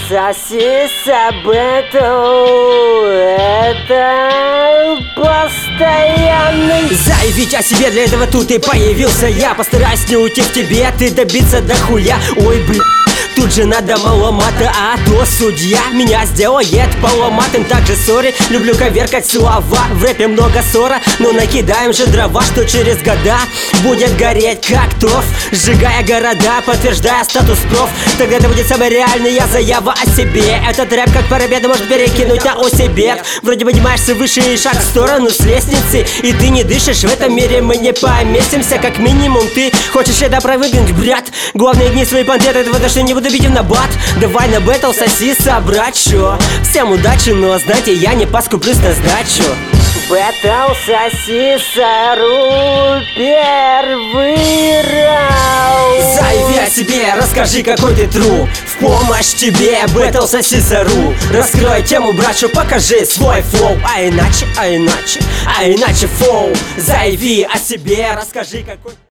Сосиса Бэтл, это постоянный. Заявить о себе, для этого тут и появился я. Постараюсь не уйти в тебе, ты добиться до хуя. Ой, бля, тут же надо маломата, а то судья меня сделает поломатым. Также сори, люблю коверкать слова. В рэпе много ссора, но накидаем же дрова, что через года будет гореть как торф, сжигая города, подтверждая статус проф. Тогда это будет самая реальная заява о себе. Этот рэп как парабеды может перекинуть на осибет. Вроде поднимаешься выше и шаг в сторону с лестницы, и ты не дышишь, в этом мире мы не поместимся. Как минимум ты хочешь это опровергнуть, брат. Главные дни свои пантеры, этого точно не буду бить в набат. Давай на бэтл сосиса, брат, шо. Всем удачи, но знаете, я не поскуплюсь на сдачу. Бэтл сосиса, ру, первый раунд. Заяви о себе, расскажи, какой ты тру. В помощь тебе, бэтл сосиса.ру. Раскрой тему, брат, шо, покажи свой флоу. А иначе флоу. Заяви о себе, расскажи, какой...